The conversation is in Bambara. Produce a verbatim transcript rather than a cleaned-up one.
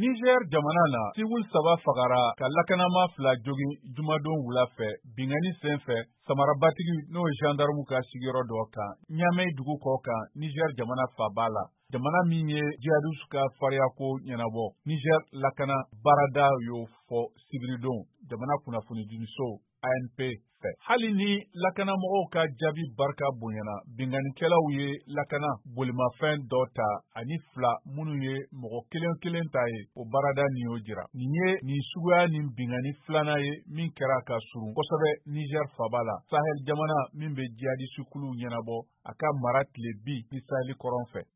Niger jamana na civil saba fagara ka lakanama fila jogin jumadon wula fɛ bingani sen fɛ samarabatigi n'o ye gendarme ka sigiyɔrɔ dɔ kan Ɲamɛ dugu kɔ kan Niger jamana faba la. Jamana min ye jihadistes ka fariyako ɲɛnabɔ Niger lakana baarada y'o fɔ sibiridon jamana kunnafoni diniso A N P fɛ. Hali ni lakanamɔgɔw ka jaabi barika bonyana binganikɛlaw ye lakana bolimafɛn dɔ ta ani fila minnu ye mɔgɔ kelen kelen ta ye o baarada nin y'o jira. Nin ye nin suguya nin bingani filanan ye min kɛra ka surun kosɛbɛ Niger faba la. Sahel jamana min bɛ jihadiste kuluw ɲɛnabɔ a ka mara tile bi ni Sahel kɔrɔn fɛ.